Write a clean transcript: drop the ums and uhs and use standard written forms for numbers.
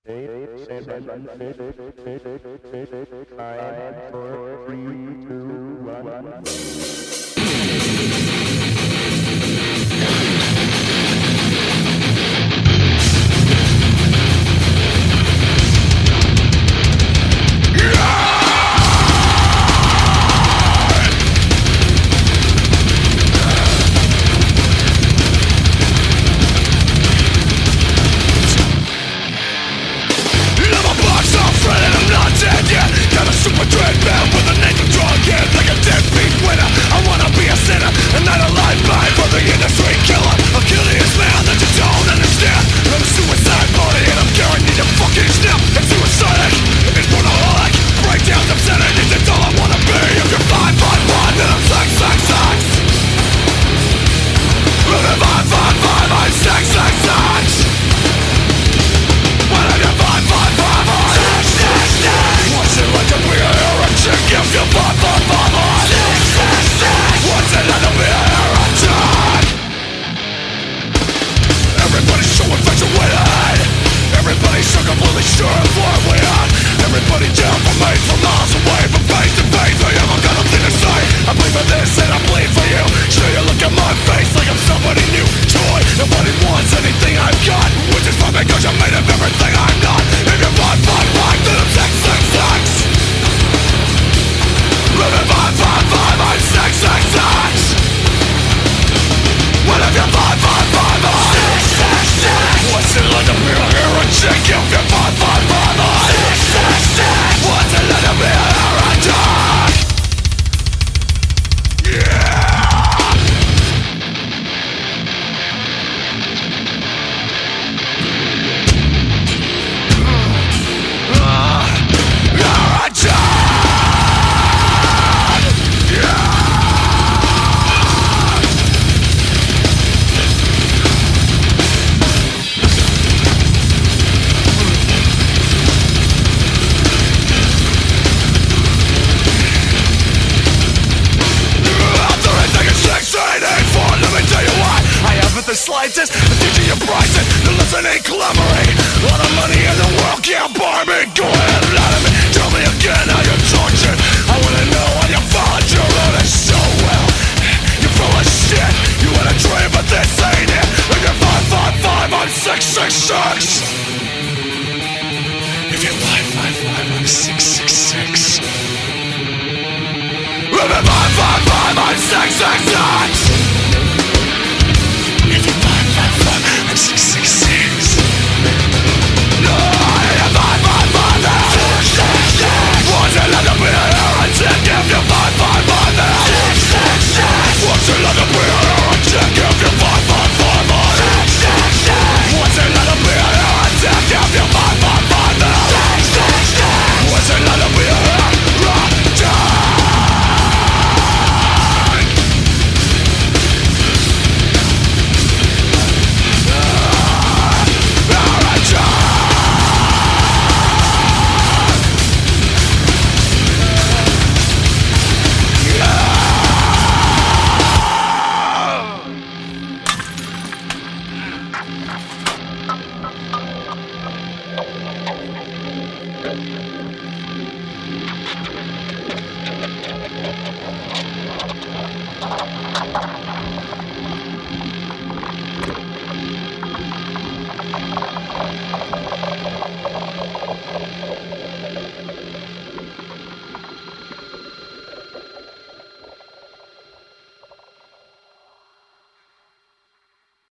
5, 4, 3, 2, 1. The slightest attention you price it. The listening clamoring. All the money in the world can't buy me. Go ahead and lie to me. Tell me again how you're tortured. I wanna know how you followed your orders so well. You're full of shit. You had a dream, but this ain't it. If you're 555, I'm 666. If you're 555, I'm 666. If you're 555, I'm 666. If you're 555, I'm 666. No, I'm 555, I'm 666. What's it like to be here and take if you're 555, I'm 666. What's it like to be here and take if you're 555, I'm 666. What's it like to be here and take if you're 555, I'm 666. What's it like to be here right down?